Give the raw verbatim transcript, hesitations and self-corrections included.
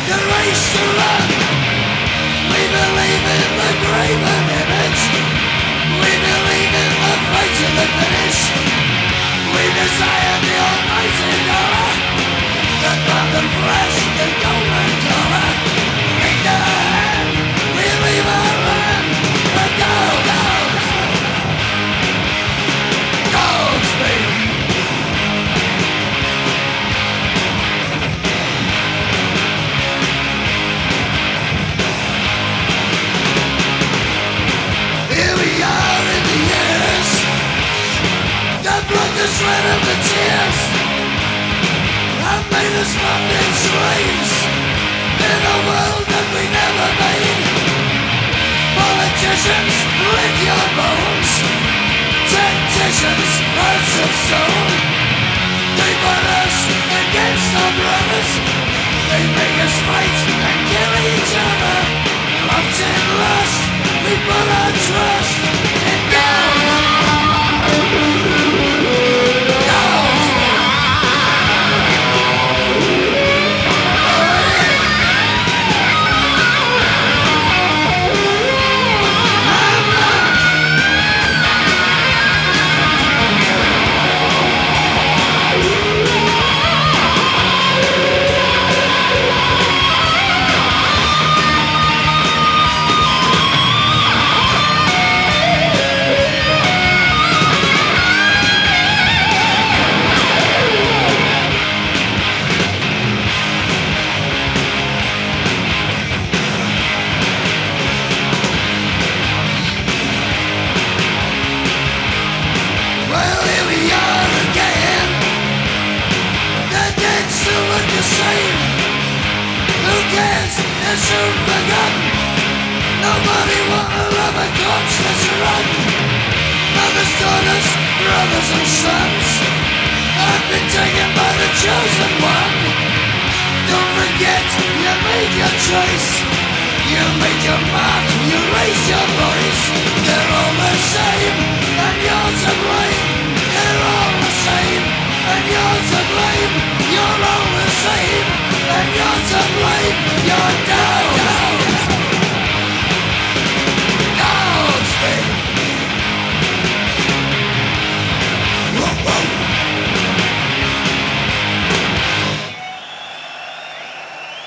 the race to run. We believe in the graven image. We believe in the fight to the finish. We desire the almighty dollar, the blood and flesh, the golden color. Make the hand, we leave our land. The gold, gold, gold speed. Here we are in the years, the blood, the sweat of the tears have made us bonded slaves in a world that we never made. Politicians, lick your bones. Tacticians, hearts of stone. They burn us against our brothers. They make us fight and kill each other. Locked in lust, we put our trust in gold. Well, here we are again. The dead still look the same. Who cares? They're soon forgotten. Nobody wanna love a corpse that's rotten. Mothers, daughters, brothers and sons have been taken by the chosen one. Don't forget, you made your choice. You made your mark, you raised your voice. They're all the same, and you're to blame. They're all the same, and you're to blame. You're all the same, and you're to blame. You're down.